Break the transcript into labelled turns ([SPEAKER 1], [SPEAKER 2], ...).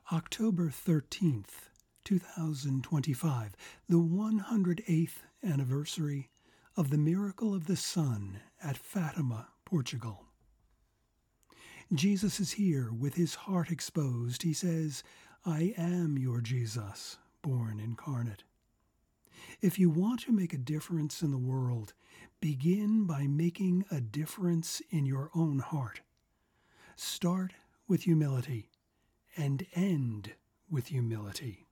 [SPEAKER 1] October 13th, 2025, the 108th anniversary of the miracle of the sun at Fatima, Portugal. Jesus is here with his heart exposed. He says, "I am your Jesus, born incarnate." If you want to make a difference in the world, begin by making a difference in your own heart. Start with humility and end with humility.